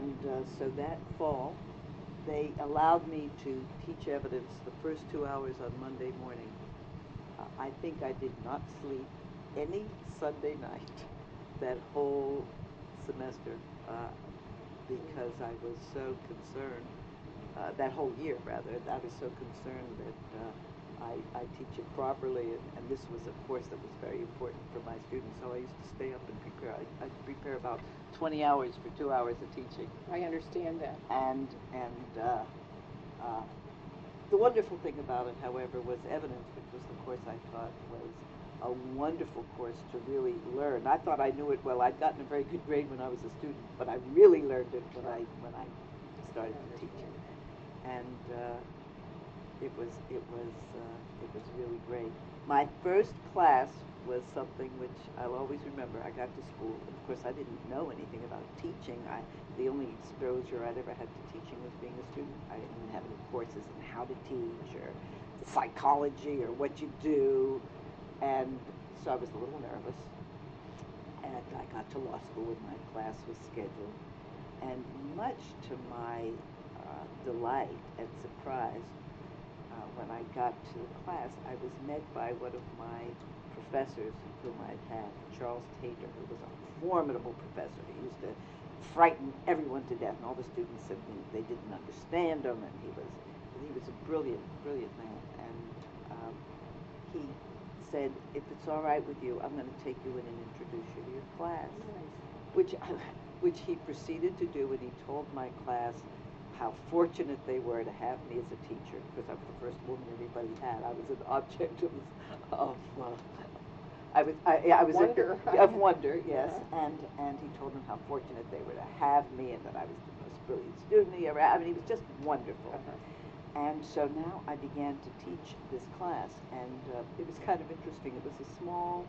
And so that fall, they allowed me to teach evidence the first 2 hours on Monday morning. I think I did not sleep any Sunday night that whole semester because I was so concerned, that whole year rather, I was so concerned that I teach it properly, and this was a course that was very important for my students, so I used to stay up and prepare. I'd prepare about 20 hours for 2 hours of teaching. I understand that. And the wonderful thing about it, however, was evidence, which was the course I taught, was a wonderful course to really learn. I thought I knew it well. I'd gotten a very good grade when I was a student, but I really learned it when I started to teach it. And it was really great. My first class was something which I'll always remember. I got to school, and of course I didn't know anything about teaching. The only exposure I'd ever had to teaching was being a student. I didn't have any courses in how to teach or psychology or what you do, and so I was a little nervous. And I got to law school when my class was scheduled, and much to my delight and surprise, when I got to the class, I was met by one of my professors whom I'd had, Charles Tater, who was a formidable professor. He used to frighten everyone to death, and all the students said they didn't understand him, and he was a brilliant man. And he said, if it's all right with you, I'm going to take you in and introduce you to your class, which he proceeded to do, and he told my class how fortunate they were to have me as a teacher, because I was the first woman anybody had. I was an object of wonder, yes. Yeah. And he told them how fortunate they were to have me, and that I was the most brilliant student he ever had. I mean, he was just wonderful. And so now I began to teach this class, and it was kind of interesting. It was a small,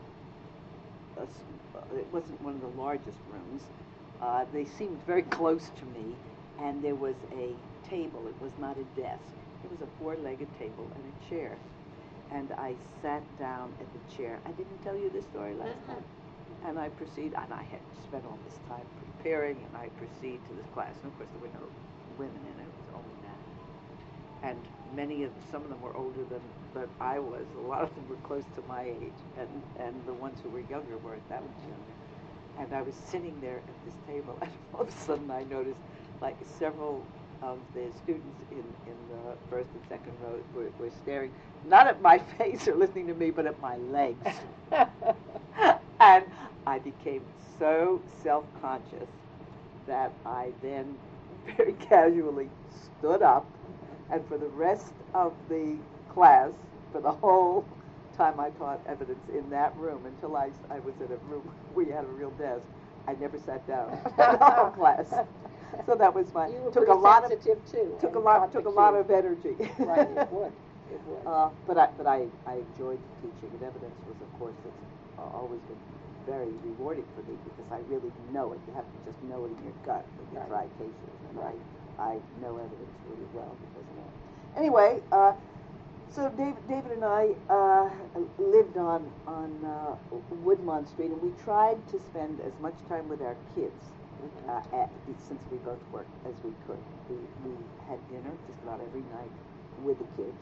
it wasn't one of the largest rooms. They seemed very close to me. And there was a table. It was not a desk. It was a four-legged table and a chair. And I sat down at the chair. I didn't tell you this story last time. And I had spent all this time preparing, and I proceed to this class. And of course, there were no women in it. It was only men. And some of them were older than I was. A lot of them were close to my age. And the ones who were younger weren't that much younger. And I was sitting there at this table, and all of a sudden I noticed like several of the students in the first and second row were staring, not at my face or listening to me, but at my legs. And I became so self-conscious that I then very casually stood up, and for the rest of the class, for the whole time I taught evidence in that room, until I was in a room we had a real desk, I never sat down in the whole class. So that was my. You were took a lot sensitive of too. took a lot of energy. Right, it would. But I enjoyed teaching, and evidence was a course that's always been very rewarding for me, because I really know it. You have to just know it in your gut when you try cases, and I know evidence really well because of that. Anyway, so David and I lived on Woodlawn Street, and we tried to spend as much time with our kids. Since we both worked, as we could. We had dinner just about every night with the kids.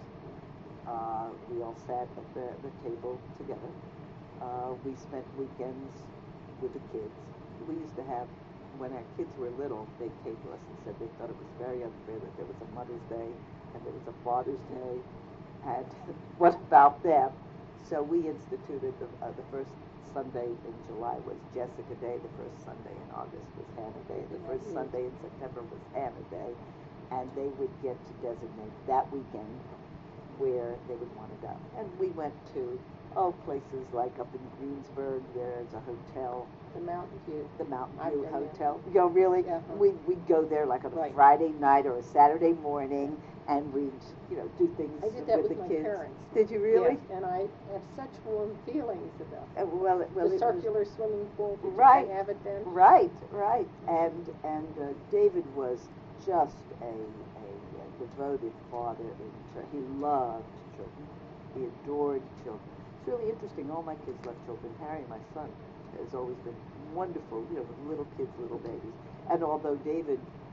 We all sat at the table together. We spent weekends with the kids. We used to have, when our kids were little, they came to us and said they thought it was very unfair that there was a Mother's Day and there was a Father's Day, and what about them? So we instituted the first Sunday in July was Jessica Day, the first Sunday in August was Hannah Day, the first Sunday in September was Hannah Day, and they would get to designate that weekend where they would want to go. And we went to places like up in Greensburg. There's a hotel, The Mountain View. the Mountain I've View been Hotel. You know, really, Yeah. we'd go there like on a Friday night or a Saturday morning, and we'd do things I did that with with the my kids. parents. Did you really? Yes, and I have such warm feelings about it. Well, The circular swimming pool. Did Right. you have it then? Right. And David was just a devoted father. He loved children. He adored children. It's really interesting. All my kids love children. Harry, my son, has always been wonderful, with little kids, little babies. And although David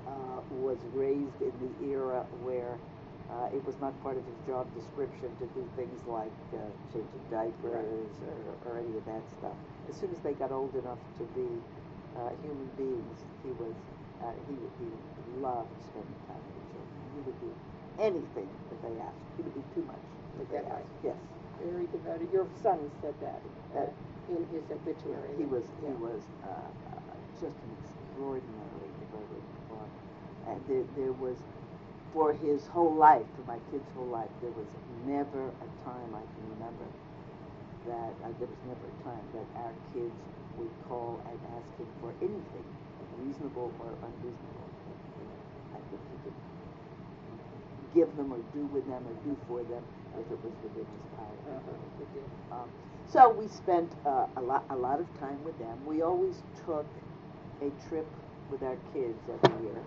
was raised in the era where it was not part of his job description to do things like changing diapers or any of that stuff. As soon as they got old enough to be human beings, he loved spending time with the children. He would do anything that they asked. He would do too much that they asked. Yes. Very devoted. Your son said that in his obituary. He was just an extraordinarily devoted father. And there was, for his whole life, for my kid's whole life, there was never a time I can remember that there was never a time that our kids would call and ask him for anything, reasonable or unreasonable. I think he could give them or do with them or do for them if it was within his power. So we spent a lot of time with them. We always took a trip with our kids every year.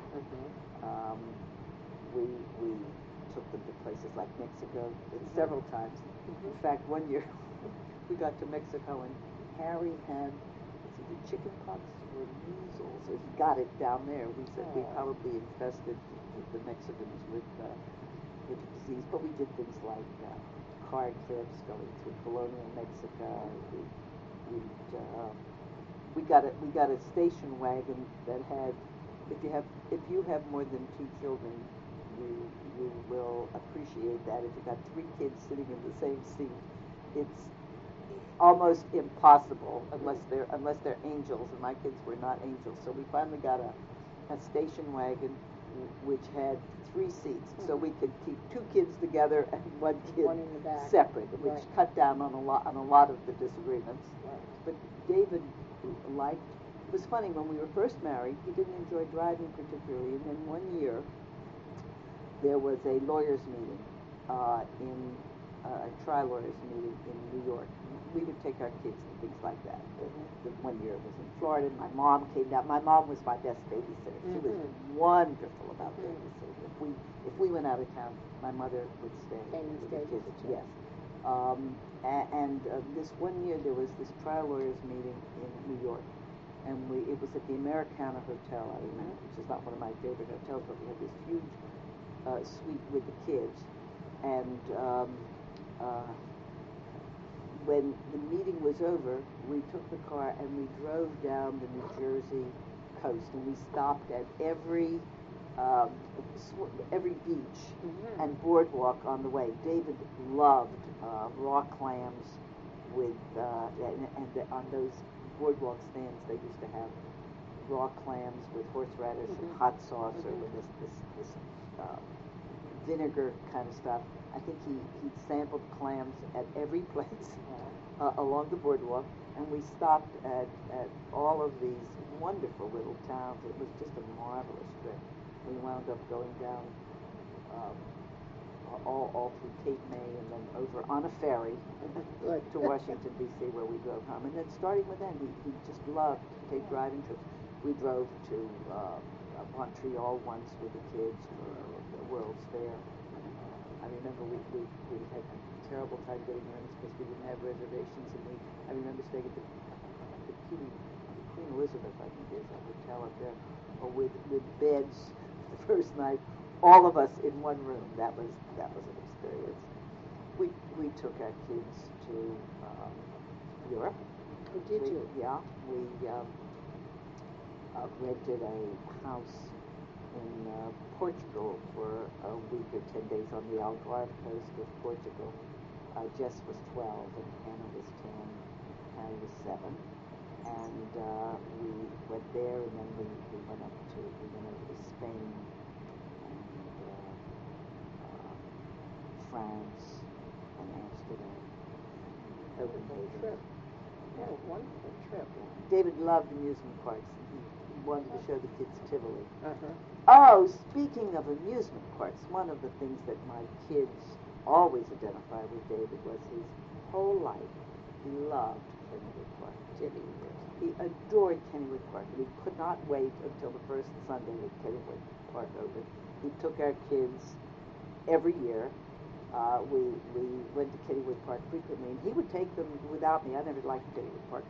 We took them to places like Mexico several times. In fact, one year we got to Mexico and Harry had either chicken pox or measles, or he got it down there. We said we probably infested the Mexicans with disease, but we did things like car trips going through colonial Mexico. We got a station wagon that had, if you have more than 2 children, you will appreciate that. If you got 3 kids sitting in the same seat, it's almost impossible unless they're angels, and my kids were not angels. So we finally got a station wagon which had 3 seats, so we could keep 2 kids together and 1 kid separate, which cut down on a lot of the disagreements. But David liked. It was funny, when we were first married, he didn't enjoy driving particularly, and then one year there was a lawyers' meeting a trial lawyers' meeting in New York. We would take our kids to things like that. The one year it was in Florida. My mom came down. My mom was my best babysitter. She was wonderful about babysitting. If we went out of town, my mother would stay with the kids. Yes. This one year there was this trial lawyers meeting in New York, and it was at the Americana Hotel, I remember, which is not one of my favorite hotels, but we had this huge suite with the kids, and when the meeting was over, we took the car and we drove down the New Jersey coast, and we stopped at every beach and boardwalk on the way. David loved raw clams with and on those boardwalk stands they used to have raw clams with horseradish and hot sauce or with this vinegar kind of stuff. I think he sampled clams at every place along the boardwalk, and we stopped at all of these wonderful little towns. It was just a marvelous trip. We wound up going down all through Cape May and then over on a ferry to Washington, D.C., where we drove home. And then starting with them, he just loved to take driving trips. We drove to Montreal once with the kids for the World's Fair. I remember we had a terrible time getting rooms because we didn't have reservations, and I remember staying at the Queen Elizabeth, I think is a hotel up there, with beds the first night, all of us in one room. That was an experience. We took our kids to Europe. Oh, did you? Yeah, we rented a house in Portugal for a week or 10 days on the Algarve coast of Portugal. Jess was 12 and Anna was 10, Harry was 7, and we went there, and then we went over to Spain and France and Amsterdam. Wonderful trip. Yeah. Oh, wonderful trip. David loved amusement parks. He wanted to show the kids Tivoli. Oh, speaking of amusement parks, one of the things that my kids always identified with David was his whole life. He loved Kennywood Park. He adored Kennywood Park, and he could not wait until the first Sunday that Kennywood Park opened. He took our kids every year. We went to Kennywood Park frequently, and he would take them without me. I never liked Kennywood Park.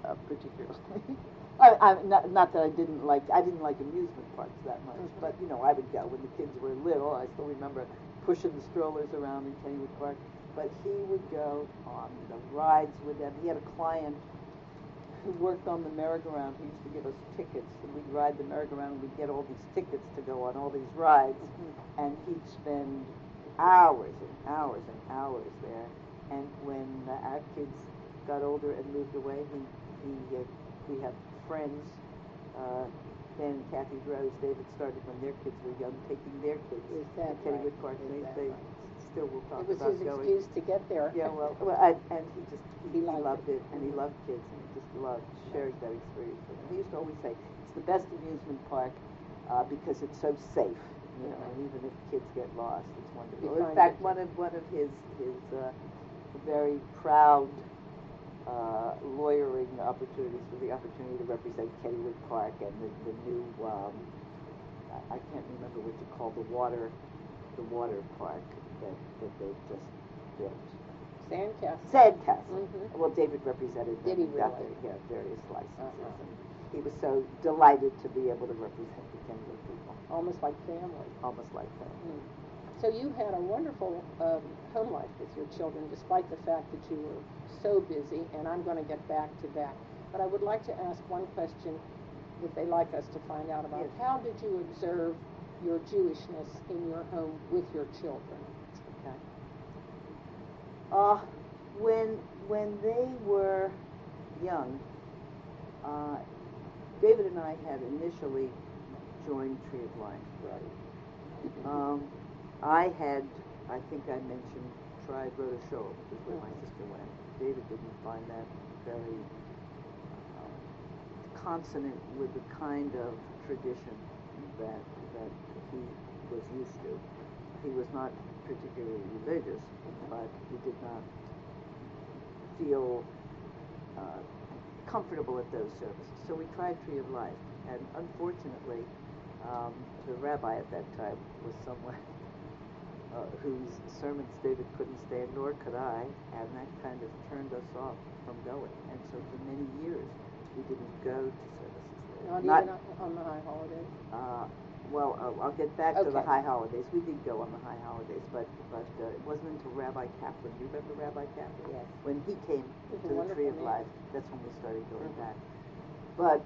particularly. Not that I didn't like amusement parks that much, but you know, I would go when the kids were little. I still remember pushing the strollers around in Kennywood Park. But he would go on the rides with them. He had a client who worked on the merry-go-round. He used to give us tickets, and we'd ride the merry-go-round, and we'd get all these tickets to go on all these rides. And he'd spend hours and hours and hours there. And when our kids got older and moved away, we have friends, Dan and Kathy Rose. David started when their kids were young, taking their kids to Kennywood Park. They still will talk about going. It was his excuse to get there. Yeah, and he loved it, and he loved kids, and he just loved sharing that experience with them. He used to always say, it's the best amusement park because it's so safe, you know, and even if kids get lost, it's wonderful. In fact, one of his very proud lawyering opportunities was the opportunity to represent Kennywood Park and the new, I can't remember what you call the water park that they've just built. Sandcastle. Well, David represented them. Did he really? Got various licenses. And he was so delighted to be able to represent the Kennywood people. Almost like family. Almost like family. So you had a wonderful home life with your children, despite the fact that you were so busy, and I'm going to get back to that. But I would like to ask one question that they like us to find out about. Yes. How did you observe your Jewishness in your home with your children? Okay. When they were young, David and I had initially joined Tree of Life. Right. I think I mentioned, tried Rhoda Show, which is where my sister went. David didn't find that very consonant with the kind of tradition that he was used to. He was not particularly religious, but he did not feel comfortable at those services. So we tried Tree of Life, and unfortunately, the rabbi at that time was someone whose sermons David couldn't stand, nor could I, and that kind of turned us off from going. And so for many years, we didn't go to services there. Not even on the high holidays? Well, I'll get back to the high holidays. We did go on the high holidays, but it wasn't until Rabbi Kaplan. Do you remember Rabbi Kaplan? Yes. When he came to the Tree of Life, that's when we started going back. But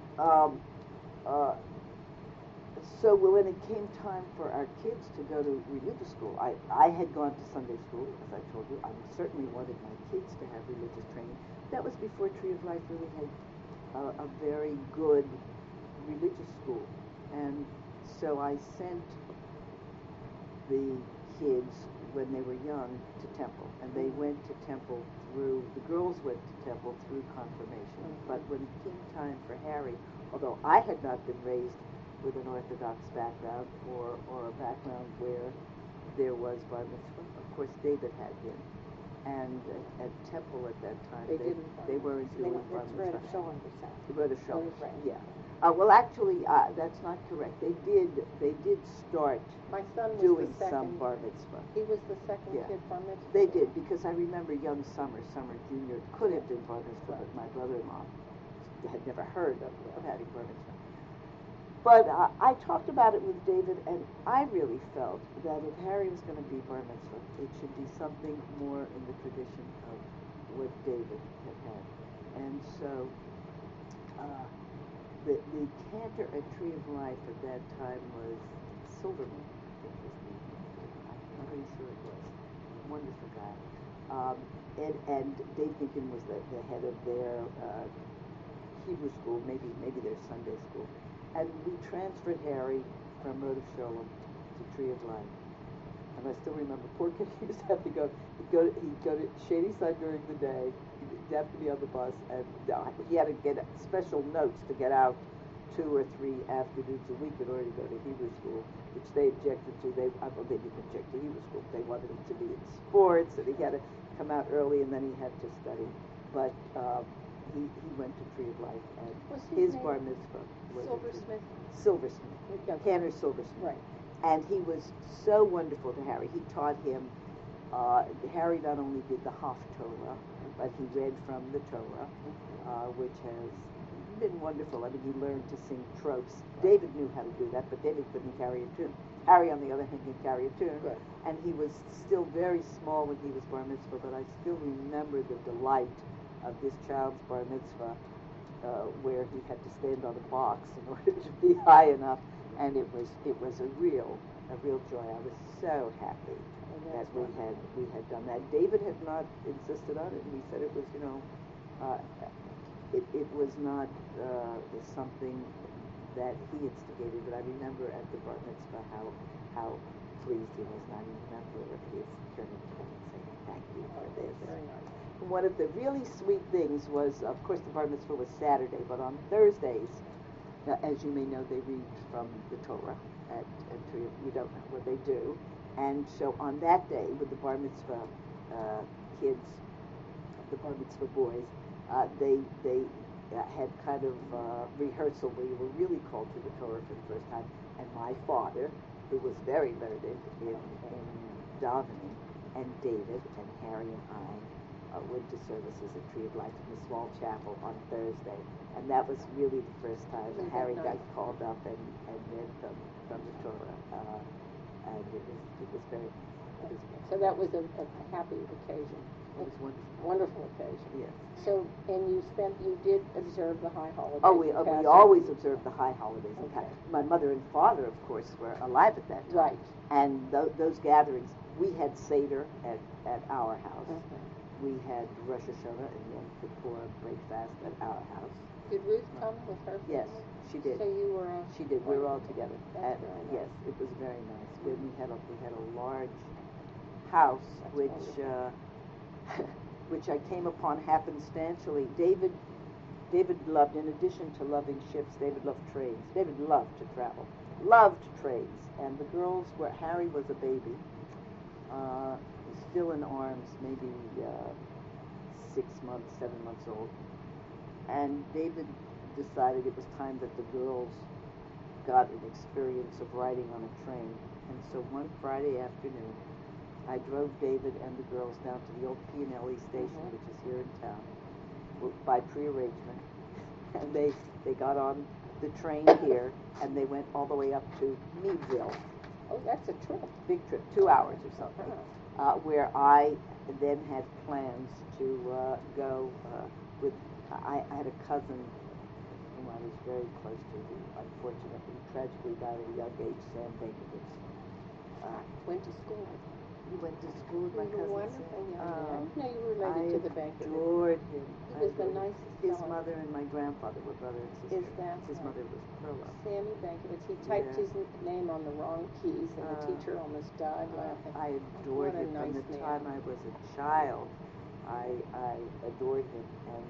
so when it came time for our kids to go to religious school, I had gone to Sunday school, as I told you. I certainly wanted my kids to have religious training. That was before Tree of Life really had a very good religious school. And so I sent the kids, when they were young, to Temple. And they went to Temple the girls went to Temple through confirmation. But when it came time for Harry, although I had not been raised with an Orthodox background or a background where there was bar mitzvah, of course David had been. And at Temple at that time, they weren't doing bar mitzvah. Rhoda Show. Yeah. Well, actually, that's not correct. They did start My son was doing the second, some bar mitzvah. He was the second kid bar mitzvah? They did, because I remember young Summer Jr. could have been bar mitzvah, but my brother-in-law had never heard of having bar mitzvah. But I talked about it with David, and I really felt that if Harry was going to be bar mitzvah, it should be something more in the tradition of what David had had. And so the cantor at Tree of Life at that time was Silverman. I'm pretty sure it was. Wonderful guy. And Dave Dinkin was the head of their Hebrew school, maybe their Sunday school. And we transferred Harry from Rhoda Sholem to Tree of Life. And I still remember, poor kid, he used to have to go, he'd go to Shady Side during the day, he'd have to be on the bus, and he had to get special notes to get out 2 or 3 afternoons a week in order to go to Hebrew school, which they objected to. They didn't object to Hebrew school. They wanted him to be in sports, and he had to come out early, and then he had to study. But he went to Tree of Life, and his bar mitzvah was Silversmith, Tanner Silversmith. Right. And he was so wonderful to Harry. He taught him. Harry not only did the Haftorah, but he read from the Torah, which has been wonderful. I mean, he learned to sing tropes. David knew how to do that, but David couldn't carry a tune. Harry, on the other hand, could carry a tune, Right. and he was still very small when he was bar mitzvah, but I still remember the delight of this child's bar mitzvah, where he had to stand on a box in order to be high enough, and it was a real joy. I was so happy that we had done that. David had not insisted on it, and he said it was, it was not something that he instigated, but I remember at the bar mitzvah how pleased he was, and I remember his turning to me and saying, "Thank you for this." Very nice. One of the really sweet things was, of course, the bar mitzvah was Saturday, but on Thursdays, as you may know, they read from the Torah at Tree. You don't know what they do, and so on that day, with the bar mitzvah kids, the bar mitzvah boys, they had kind of rehearsal where you were really called to the Torah for the first time, and my father, who was very learned in davening, and David and Harry and I went to services at Tree of Life in the small chapel on Thursday, and that was really the first time that Harry got called up and read from the Torah, and it was very nice. So that was a happy occasion. It was wonderful. Wonderful occasion. Yes. So, and you did observe the high holidays. Oh, we always observed the high holidays. In Okay. fact, my mother and father, of course, were alive at that time. Right. And those gatherings, we had Seder at our house. Okay. We had Rosh Hashanah and Yom Kippur breakfast at our house. Did Ruth come with her family? Yes, she did. So you were. She did. We were all together. That's very nice. Yes, it was very nice. We had a large house, That's which which I came upon happenstantially. David loved, in addition to loving ships, David loved trains. David loved to travel, loved trains, and the girls were. Harry was a baby, still in arms, maybe 6 months, 7 months old, and David decided it was time that the girls got an experience of riding on a train. And so one Friday afternoon, I drove David and the girls down to the old P&LE station, which is here in town, by pre-arrangement. And they got on the train here, and they went all the way up to Meadville. Oh, that's a trip. Big trip, 2 hours or something, where I then had plans to go with. I had a cousin whom I was very close to, who unfortunately tragically died at a young age, Sam Bankovich. Went to school. You went to school with my He was a cousin wonderful Sam? young man. No, you were related to the bank. I adored him. He was the nicest His fellow. mother and my grandfather were brother and sister. Is that His right? mother was Perla. Sammy Bankovich. He typed Yeah. his name on the wrong keys, and the teacher almost died laughing. I adored What a him from nice the man. time I was a child. I adored him, and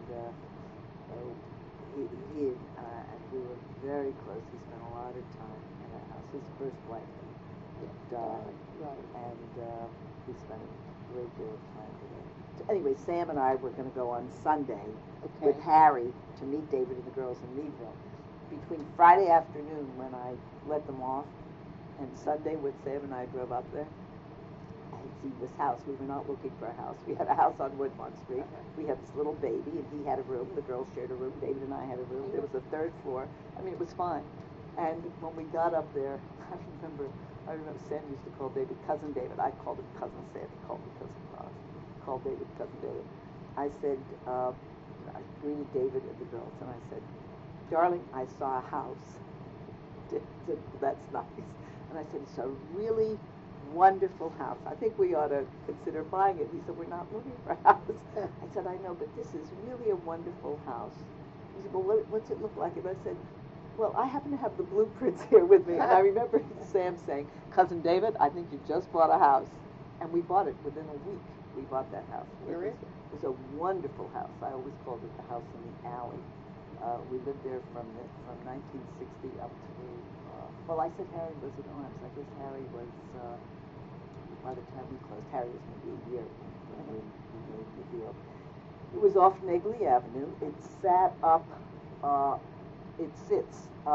he and we were very close. He spent a lot of time in our house. His first wife died, Right. and he spent a great deal of time with her. So anyway, Sam and I were going to go on Sunday with Harry to meet David and the girls in Meadville. Between Friday afternoon, when I let them off, and Sunday when Sam and I drove up there, I had seen this house. We were not looking for a house. We had a house on Woodmont Street. We had this little baby, and he had a room. The girls shared a room. David and I had a room. There was a third floor. I mean, it was fine. And when we got up there, I remember Sam used to call David Cousin David. I called him Cousin Sam. He called me Cousin Ross. Called David Cousin David. I said, I greeted David and the girls, and I said, "Darling, I saw a house." David said, "That's nice." And I said, "It's a really wonderful house. I think we ought to consider buying it." He said, "We're not looking for a house." I said, "I know, but this is really a wonderful house." He said, "Well, what's it look like?" And I said, "Well, I happen to have the blueprints here with me." And I remember Sam saying, "Cousin David, I think you just bought a house." And we bought it within a week. We bought that house. Where is it? It was a wonderful house. I always called it the house in the alley. We lived there from 1960 up to, well, I said Harry was in arms. I guess Harry was, by the time we closed, Harry was maybe a year when we made the deal. It was off Negley Avenue. It sat up, it sits up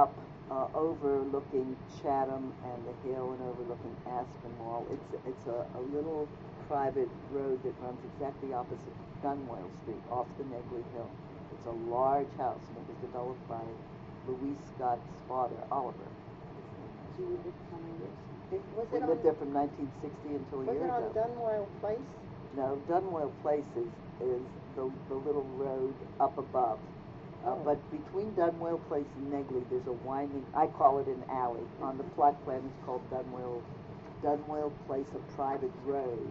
overlooking Chatham and the hill and overlooking Aspinwall. It's a little private road that runs exactly opposite Dunmoyle Street off the Negley Hill. It's a large house, and it was developed by Louise Scott's father, Oliver. You lived how many years? We lived there from 1960 until a year ago. Was it on Dunmoyle Place? No, Dunmoyle Place is the little road up above. But between Dunmoyle Place and Negley, there's a winding, I call it an alley. On the plot plan, it's called Dunmoyle Place, a private road.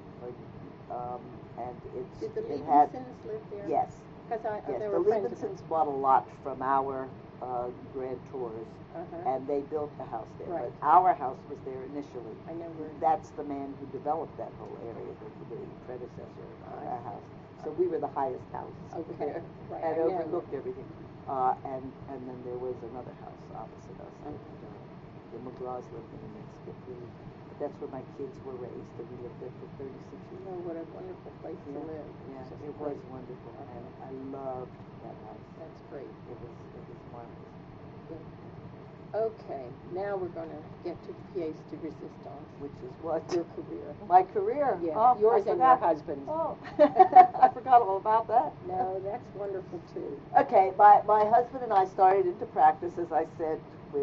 And Did the it had, Levensons live there? yes. Because Yes, there the were friends of mine. Levensons bought a lot from our grand tours, Uh-huh. and they built a house there. Right. But our house was there initially. I know where. That's the man who developed that whole area, the predecessor of our house. So we were the highest house Okay, there, right, and I know. overlooked everything. And then there was another house opposite us. And, the McGraws lived in the next 50. That's where my kids were raised, and we lived there for 36 years. Oh, what a wonderful place to live. Yeah, Just it was great. wonderful, and I loved that house. That's great. It was marvelous. Good. Okay, now we're going to get to the pièce de résistance, Which is what? your career. My career. Yeah, Oh, yours I and your forgot. husband's. Oh, I forgot all about that. No, that's wonderful too. Okay, my husband and I started into practice, as I said, with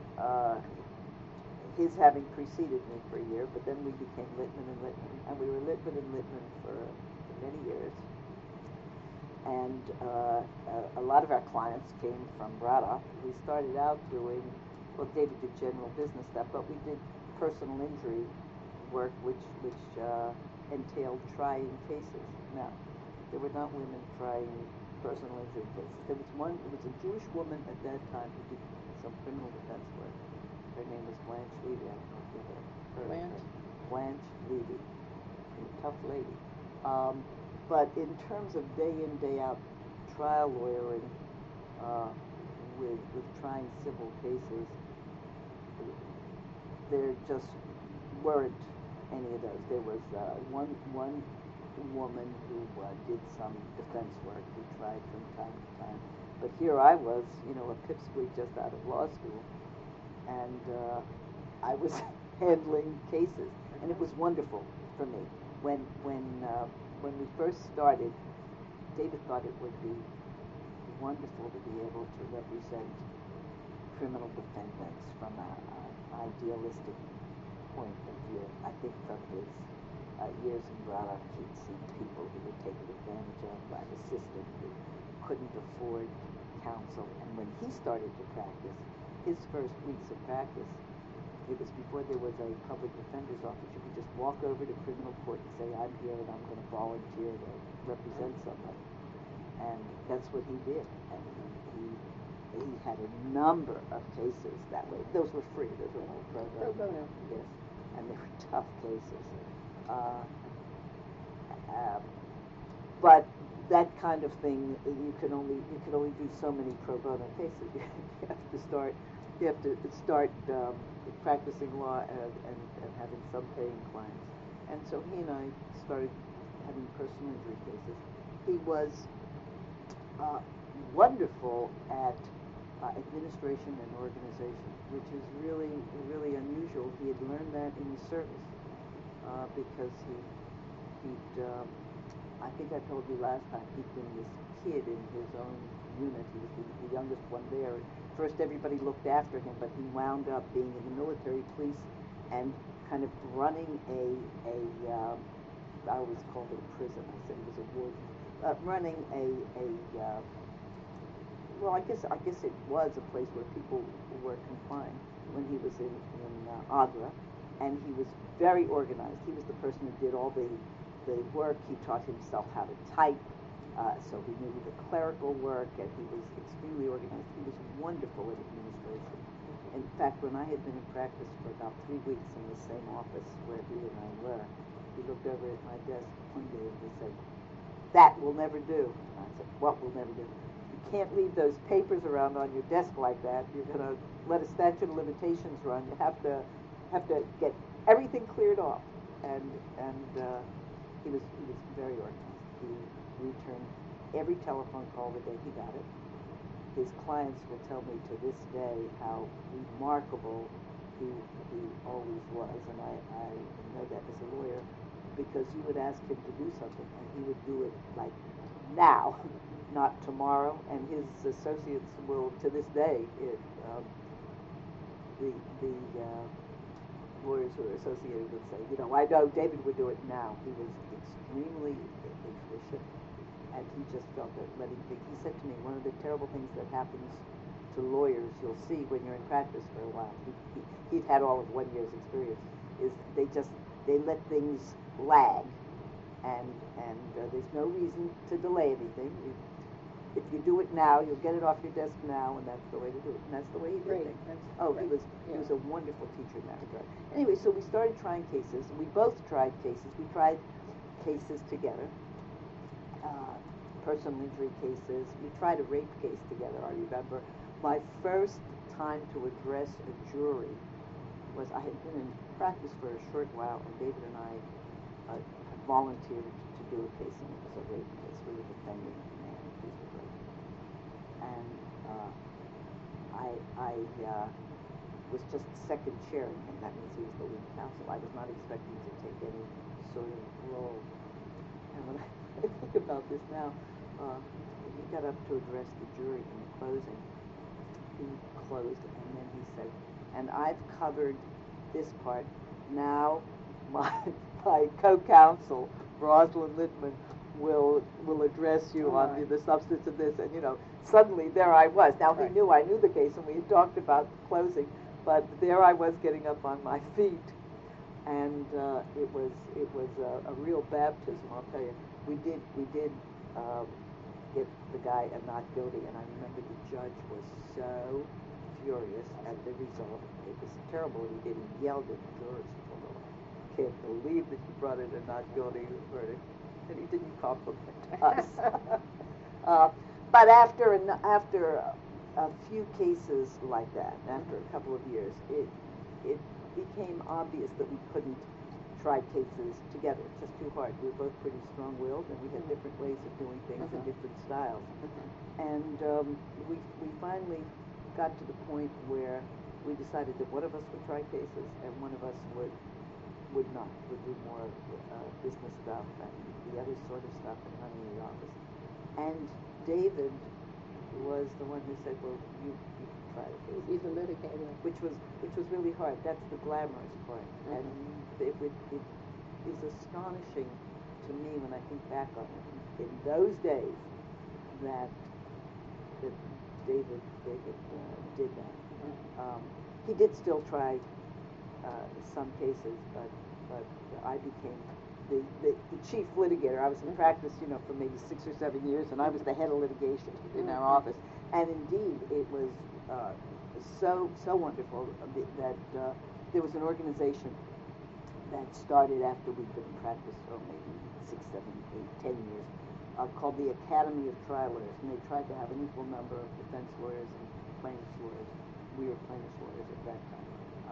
his having preceded me for a year, but then we became Littman and Littman, and we were Littman and Littman for many years. And a lot of our clients came from Braddock. We started out doing, well, David did general business stuff, but we did personal injury work, which entailed trying cases. Now, there were not women trying personal injury cases. There was a Jewish woman at that time who did some criminal defense work. Her name was Blanche Levy. I don't know if you ever heard of her. Blanche Levy. A tough lady. But in terms of day in, day out trial lawyering with trying civil cases, there just weren't any of those. There was one woman who did some defense work, who tried from time to time. But here I was, a pipsqueak just out of law school, and I was handling cases, and it was wonderful for me. When we first started, David thought it would be wonderful to be able to represent criminal defendants from an idealistic point of view. I think from his years in Braddock, he'd seen people who were taken advantage of by the system, who couldn't afford counsel. And when he started to practice, his first weeks of practice, it was before there was a public defender's office. You could just walk over to criminal court and say, I'm here and I'm going to volunteer to represent somebody. And that's what he did. And he had a number of cases that way. Those were free. Those were all pro bono. Yes. And they were tough cases. But that kind of thing, you can only do so many pro bono cases. You have to start practicing law and having some paying clients. And so he and I started having personal injury cases. He was wonderful at administration and organization, which is really, really unusual. He had learned that in the service because I think I told you last time, he'd been this kid in his own unit. He was the youngest one there. First, everybody looked after him, but he wound up being in the military police and kind of running I always called it a prison. I said it was a warden. Running well, I guess it was a place where people were confined when he was in Agra, and he was very organized. He was the person who did all the work. He taught himself how to type, so he knew the clerical work, and he was extremely organized. He was wonderful at administration. In fact, when I had been in practice for about 3 weeks in the same office where he and I were, he looked over at my desk one day and he said, "That will never do." And I said, "What will never do?" "You can't leave those papers around on your desk like that. You're going to let a statute of limitations run. You have to get everything cleared off." And he was very organized. He returned every telephone call the day he got it. his clients will tell me to this day how remarkable he always was, and I know that as a lawyer, because you would ask him to do something, and he would do it like now, not tomorrow. And his associates will, to this day, the lawyers who are associated would say, you know, I know David would do it now. He was extremely efficient, and he just felt that letting things. He said to me, one of the terrible things that happens to lawyers, you'll see when you're in practice for a while. He'd had all of 1 year's experience. Is they let things lag, and there's no reason to delay anything. If you do it now, you'll get it off your desk now, and that's the way to do it. And that's the way he did things. He was a wonderful teacher in that regard. Anyway, so we started trying cases. We both tried cases. We tried cases together, personal injury cases. We tried a rape case together, I remember. My first time to address a jury was, I had been in practice for a short while, and David and I had volunteered to do a case, and it was a rape case. We were defending a man accused of rape. And I was just second chairing him. That means he was the lead counsel. I was not expecting to take any sort of role. And when I think about this now, he got up to address the jury in the closing. He closed, and then he said, and I've covered this part. Now my co-counsel, Rosalind Littman, will address you on the substance of this. And, you know, suddenly there I was. Now he knew I knew the case, and we had talked about closing, but there I was getting up on my feet. And it was a real baptism, I'll tell you. We did get the guy a not guilty, and I remember the judge was so furious at the result. It was terrible what he did. He yelled at the jurors. I can't believe that you brought in a not guilty verdict. And he didn't compliment us. But after a few cases like that, after a couple of years, it became obvious that we couldn't try cases together. It's just too hard. We were both pretty strong-willed, and we had different ways of doing things and different styles. And we finally got to the point where we decided that one of us would try cases and one of us would not, would do more business stuff and the other sort of stuff and running the office. And David was the one who said, well, you try the case. He's a litigator. Which was really hard. That's the glamorous part. And it is astonishing to me when I think back on it. In those days that David did that. He did still try some cases, but I became the chief litigator. I was in practice, you know, for maybe 6 or 7 years, and I was the head of litigation in our office. And indeed, it was so wonderful that there was an organization that started after we'd been in practice for maybe 6, 7, 8, 10 years, called the Academy of Trial Lawyers, and they tried to have an equal number of defense lawyers and plaintiffs lawyers. We were plaintiffs lawyers at that time.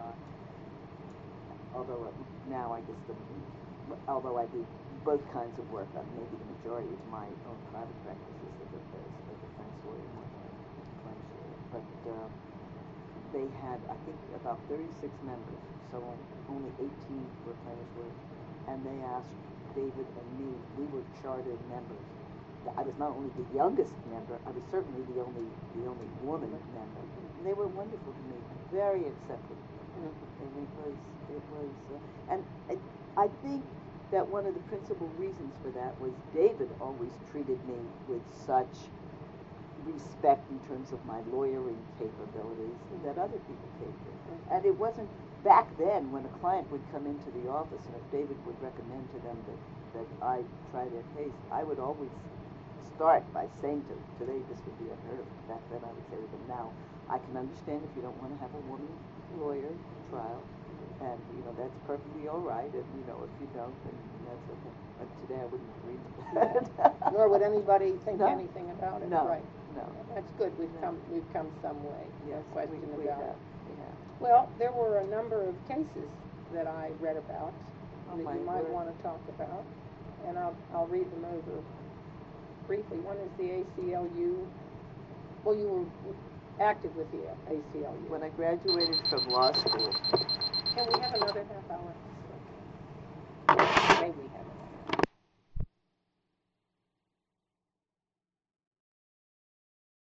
Although now I guess although I do both kinds of work, maybe the majority of my own private practice is a defense lawyer more than a plaintiffs lawyer. But they had, I think, about 36 members, so only 18 were plaintiffs lawyers, and they asked David and me. We were chartered members. I was not only the youngest member, I was certainly the only woman member. And they were wonderful to me, very accepting. And it was, and I think that one of the principal reasons for that was David always treated me with such respect in terms of my lawyering capabilities that other people came to. And it wasn't back then when a client would come into the office, and if David would recommend to them that I try their case, I would always start by saying to them, today this would be unheard of. Back then I would say to them, now I can understand if you don't want to have a woman lawyer trial, and you know that's perfectly all right, and you know if you don't, then that's okay. But today I wouldn't agree with that. Nor would anybody think anything about it. No, right? No. That's good. We've come some way. Yes, no question we about have. it. Yeah. Well, there were a number of cases that I read about that you might want to talk about, and I'll read them over briefly. One is the ACLU Well, you were active with the ACLU. When I graduated from law school, Can we have another half hour? May we have